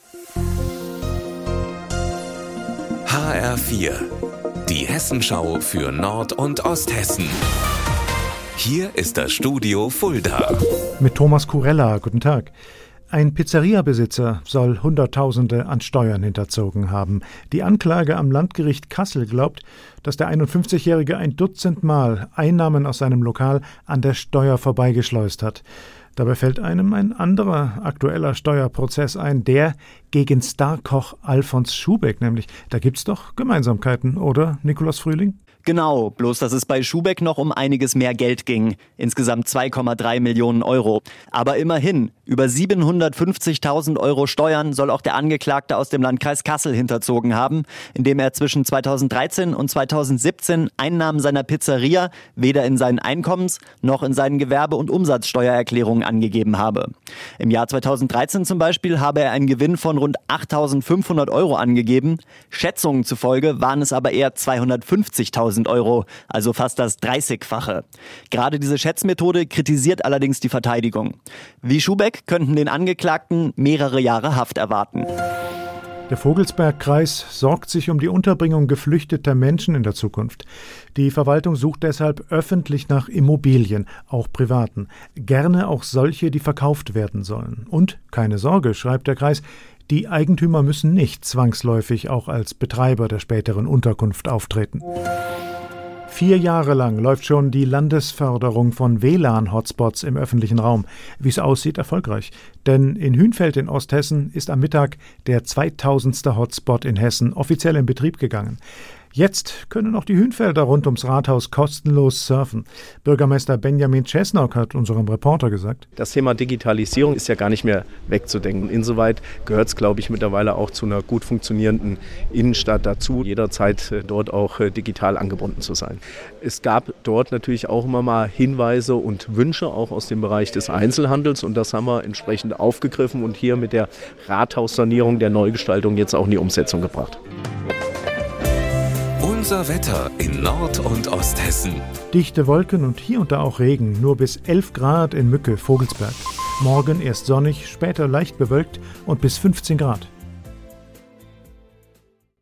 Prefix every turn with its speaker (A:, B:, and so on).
A: HR4, die Hessenschau für Nord- und Osthessen. Hier ist das Studio Fulda.
B: Mit Thomas Kurella, guten Tag. Ein Pizzeria-Besitzer soll Hunderttausende an Steuern hinterzogen haben. Die Anklage am Landgericht Kassel glaubt, dass der 51-Jährige ein Dutzend Mal Einnahmen aus seinem Lokal an der Steuer vorbeigeschleust hat. Dabei fällt einem ein anderer aktueller Steuerprozess ein, der gegen Starkoch Alfons Schubeck nämlich. Da gibt's doch Gemeinsamkeiten, oder, Nikolaus Frühling?
C: Genau, bloß dass es bei Schubeck noch um einiges mehr Geld ging. Insgesamt 2,3 Millionen Euro. Aber immerhin, über 750.000 Euro Steuern soll auch der Angeklagte aus dem Landkreis Kassel hinterzogen haben, indem er zwischen 2013 und 2017 Einnahmen seiner Pizzeria weder in seinen Einkommens- noch in seinen Gewerbe- und Umsatzsteuererklärungen angegeben habe. Im Jahr 2013 zum Beispiel habe er einen Gewinn von rund 8.500 Euro angegeben. Schätzungen zufolge waren es aber eher 250.000 Euro, also fast das 30-fache. Gerade diese Schätzmethode kritisiert allerdings die Verteidigung. Wie Schubeck könnten den Angeklagten mehrere Jahre Haft erwarten.
B: Der Vogelsbergkreis sorgt sich um die Unterbringung geflüchteter Menschen in der Zukunft. Die Verwaltung sucht deshalb öffentlich nach Immobilien, auch privaten. Gerne auch solche, die verkauft werden sollen. Und, keine Sorge, schreibt der Kreis, die Eigentümer müssen nicht zwangsläufig auch als Betreiber der späteren Unterkunft auftreten. 4 Jahre lang läuft schon die Landesförderung von WLAN-Hotspots im öffentlichen Raum. Wie es aussieht, erfolgreich. Denn in Hünfeld in Osthessen ist am Mittag der 2000. Hotspot in Hessen offiziell in Betrieb gegangen. Jetzt können auch die Hünfelder rund ums Rathaus kostenlos surfen. Bürgermeister Benjamin Czesnock hat unserem Reporter gesagt:
D: Das Thema Digitalisierung ist ja gar nicht mehr wegzudenken. Insoweit gehört es, glaube ich, mittlerweile auch zu einer gut funktionierenden Innenstadt dazu, jederzeit dort auch digital angebunden zu sein. Es gab dort natürlich auch immer mal Hinweise und Wünsche, auch aus dem Bereich des Einzelhandels. Und das haben wir entsprechend aufgegriffen und hier mit der Rathaussanierung, der Neugestaltung jetzt auch in die Umsetzung gebracht.
A: Unser Wetter in Nord- und Osthessen.
B: Dichte Wolken und hier und da auch Regen, nur bis 11 Grad in Mücke, Vogelsberg. Morgen erst sonnig, später leicht bewölkt und bis 15 Grad.